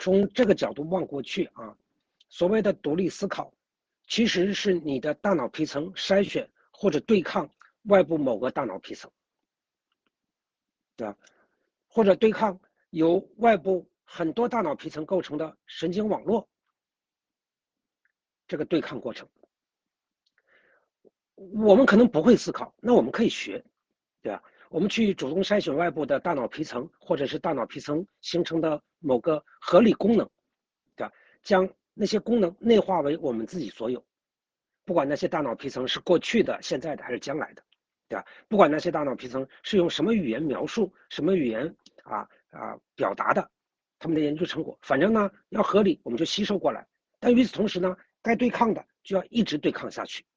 从这个角度望过去啊，所谓的独立思考，其实是你的大脑皮层筛选或者对抗外部某个大脑皮层，对吧？或者对抗由外部很多大脑皮层构成的神经网络，这个对抗过程。我们可能不会思考，那我们可以学，对吧？我们去主动筛选外部的大脑皮层，或者是大脑皮层形成的某个合理功能，对吧？将那些功能内化为我们自己所有，不管那些大脑皮层是过去的、现在的还是将来的，对吧？不管那些大脑皮层是用什么语言描述、什么语言表达的，他们的研究成果，反正呢要合理，我们就吸收过来。但与此同时呢，该对抗的就要一直对抗下去。